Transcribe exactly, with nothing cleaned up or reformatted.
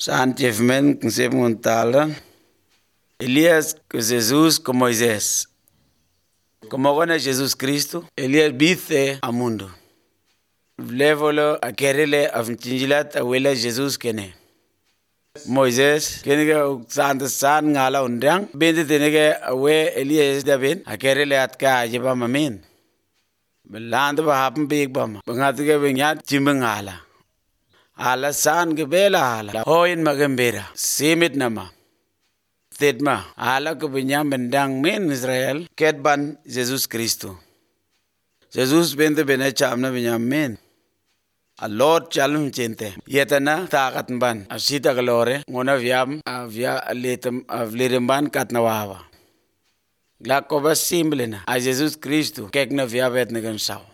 San Jefmen que montala. Elías que Jesús con Moisés. Como con Jesús Cristo, Elías dice al mundo. Levolo a quererle a fingilat a huela Jesús kene. Moisés, kene que santa san ngala undang, bende tiene que awe Elías da ben, a quererle at ka jeba mamin. Belando ba happen big bam, bangat ke benyat chimbangala. Ala san ke bela ala, hoin magambera, simit nama. Tedma, ala ke benyam bendang men Israel, ketban Jesus Cristo. Jesus bende bene chamna benyam men. A Lord chalum chente. Yetana takat ban. A sita galore. Ngona viam a via letem a vleremban katnawawa. Glakobas simple na. A Jesus Cristo kek na via bet negan sao.